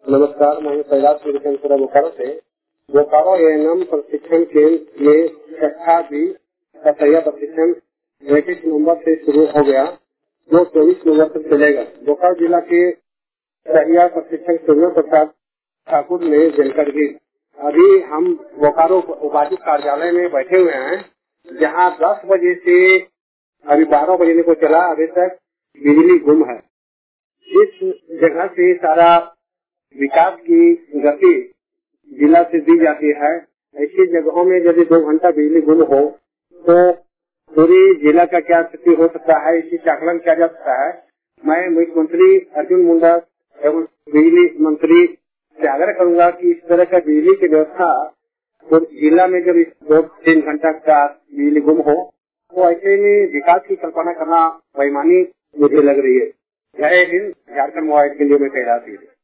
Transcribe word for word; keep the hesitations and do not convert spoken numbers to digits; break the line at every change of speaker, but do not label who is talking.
नमस्कार, मैं कैलाश सूर्यकांत बोकारो से। बोकारो एएनएम प्रशिक्षण केंद्र में कक्षा भी का तैयार प्रशिक्षण इक्कीस नवंबर से शुरू हो गया, जो चौबीस नवंबर तक चलेगा। बोकारो जिला के तैयार प्रशिक्षण सूर्य प्रसाद ठाकुर ने जानकारी दी। अभी हम बोकारो उपायुक्त कार्यालय में बैठे हुए हैं, जहां दस बजे से अभी बारह बजे को चला, अभी तक बिजली गुम है। इस जगह से सारा विकास की गति जिला से दी जाती है। ऐसी जगहों में यदि दो घंटा बिजली गुम हो तो पूरी जिला का क्या स्थिति हो सकता है, इसी का आकलन किया जा सकता है। मैं मुख्यमंत्री अर्जुन मुंडा एवं बिजली मंत्री से आग्रह करूंगा कि इस तरह का बिजली की व्यवस्था तो जिला में जब दो तीन घंटा का बिजली गुम हो तो ऐसे में विकास की कल्पना करना बेईमानी मुझे लग रही है। जय हिंद, झारखंड मोबाइल के लिए मैं कह रहा थी।